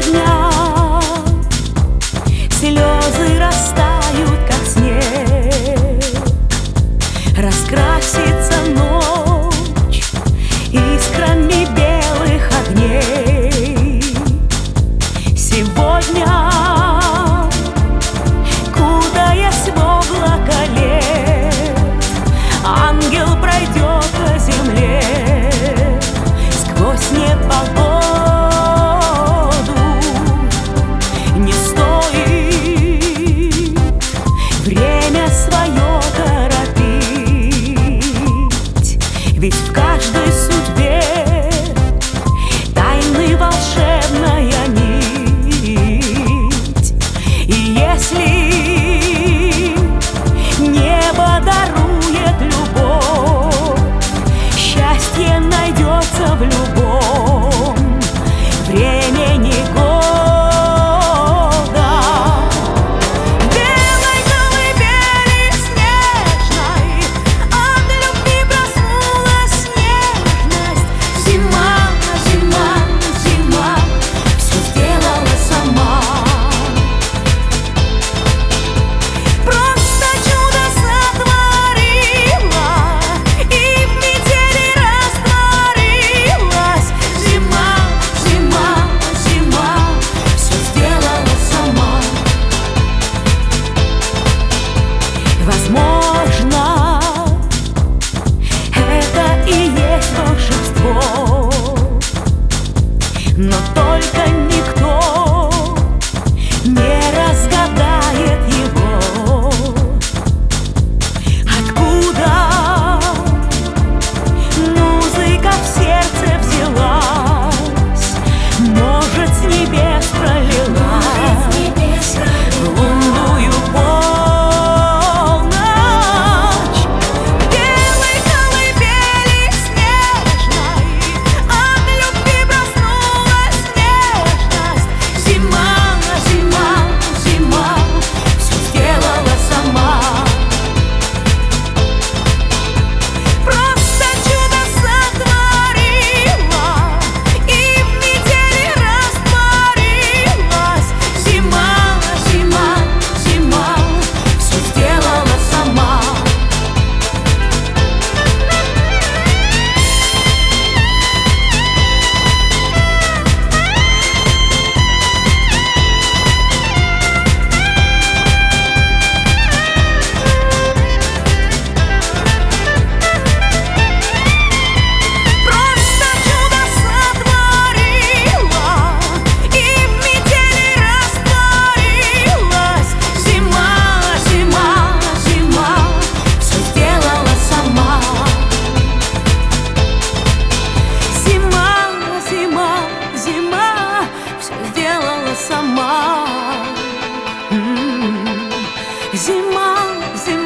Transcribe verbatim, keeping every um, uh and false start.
сегодня слезы растают, как снег, раскрасится ночь искрами белых огней. Сегодня, кутаясь в облако лет, ангел пройдет по земле сквозь непогоду. Не стоит время свое торопить, ведь в каждой судьбе тайны волшебная нить. И если небо дарует любовь, счастье найдется в любом времени года. Белой колыбели снежной от любви проснулась нежность. Зима, зима, зима все сделала сама. Просто чудо сотворила и в метели растворилась. Зима, зима, зима все сделала сама. Возможно, это и есть волшебство, но только никто не разгадает его. Откуда музыка в сердце взялась, может, с небес пролилась в лунную полночь. В белой колыбели снежной от любви проснулась нежность. Зима, зима, зима все сделала сама. Просто чудо сотворила и в метели растворилась. Зима, зима, зима все сделала сама. Просто чудо сотворила и в метели растворилась. Зима, зима, зима все сделала сама. Зима, зима, зима все сделала сама. М. Зима, зима.